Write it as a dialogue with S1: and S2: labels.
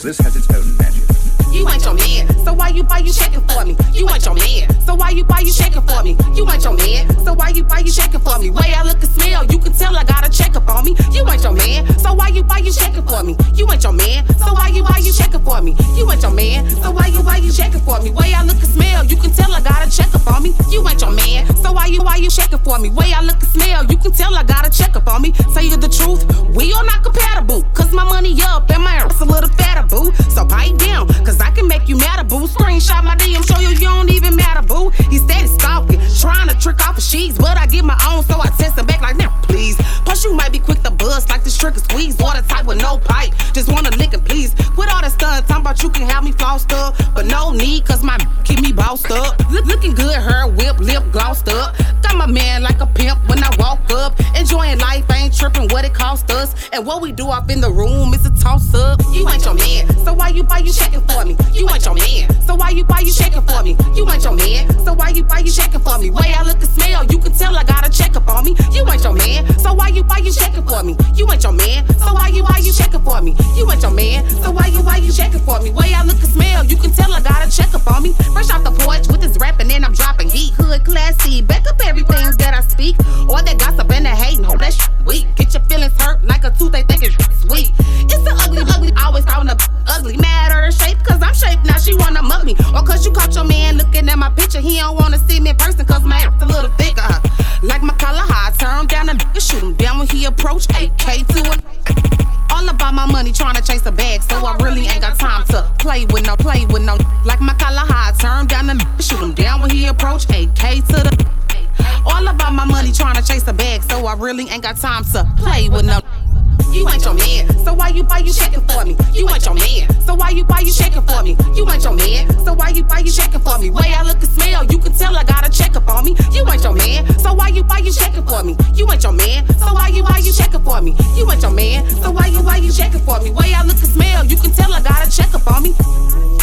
S1: this has its own magic.
S2: You ain't your man, so why you shaking for me? You ain't your man, so why you shaking for me? You ain't your man, so why you shaking for me? Way I look and smell, you can tell I got a check up on me. You ain't your man, so why you shaking for me? You ain't your man, so why you shaking for me? You ain't your man, so why you shaking for me? Way I look and smell, you can tell I got a check up on me. You ain't your man, so why you shaking for me? Way I look and smell, you can tell I got a check up on me. Tell you the truth, we are not compatible, cause my money up and my ass a little fatter, boo. So pipe down, cause I can make you mad, boo. Screenshot my DM, show you don't even matter, boo. He steady stalking, trying to trick off of sheets, but I get my own, so I test him back like, now please. Plus you might be quick to bust like this trick is squeeze, or the type with no pipe, just wanna lick it, please. Quit all that stunt, talking about you can have me flossed up, but no need, cause my keep me bossed up. Looking good, hair whip, lip glossed up. Got my man like a pimp when I walk up. Enjoying life, ain't tripping what it cost us. And what we do up in the room is a toss up. You ain't your man, so why you shaking for me? You ain't your man, so why you shaking for me? You ain't your man, so why you shaking for me? Way I look and smell, you can tell I got a check up on me. You ain't your man, so why you shaking for me? You ain't your man, so why you shaking for me? You ain't your man, so why you shaking for me? Way I look and smell, you can tell I got a check up on me. Fresh off the porch with this rapping and I'm dropping heat. Hood classy, back up everything that I speak. All that gossip and that hate, no, that shit weak. Get your feelings hurt like a tooth, they think it's sweet. It's the ugly, always calling up ugly. Mad at her shape, cause I'm shaped now, she wanna mug me. Or cause you caught your man looking at my picture, he don't wanna see me in person, cause my ass a little thicker. Like my collar high, turn down a nigga, shoot him down when he approach. AK to it. All about my money, tryna chase a bag, so I really ain't got time to play with no. Like my collar high, turn down a nigga, shoot him down when he approach. AK to the. All about my money, tryna chase a bag, so I really ain't got time to play with no. You ain't your man, so why you shaking for me? You ain't your man, so why you shaking for me? You ain't your man, so why you shaking for me? Way I look and smell, you can tell I got a check up on me. You ain't your man, so why you shaking for me? You ain't your man, so why you shaking for me? You ain't your man, so why you shaking for me? Way I look and smell, you can tell I got a check up on me.